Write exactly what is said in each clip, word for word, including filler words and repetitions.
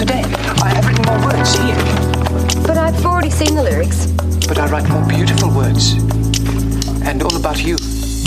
today. I have written more words here. But I've already seen the lyrics. But I write more beautiful words. And all about you.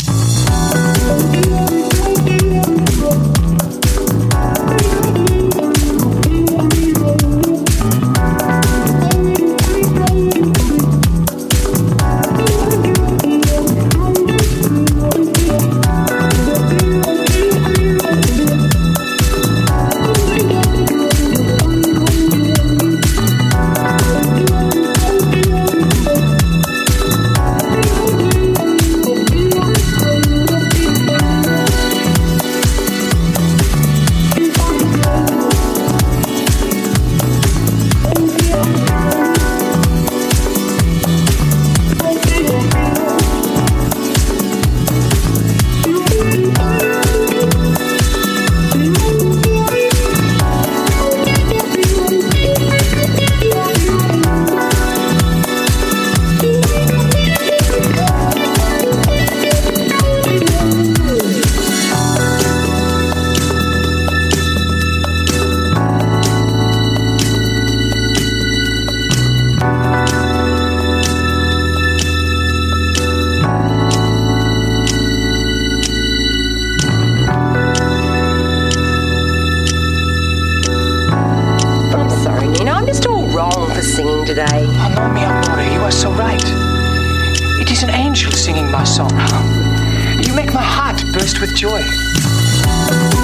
Today. Oh, no, mia amore, you are so right. It is an angel singing my song. You make my heart burst with joy.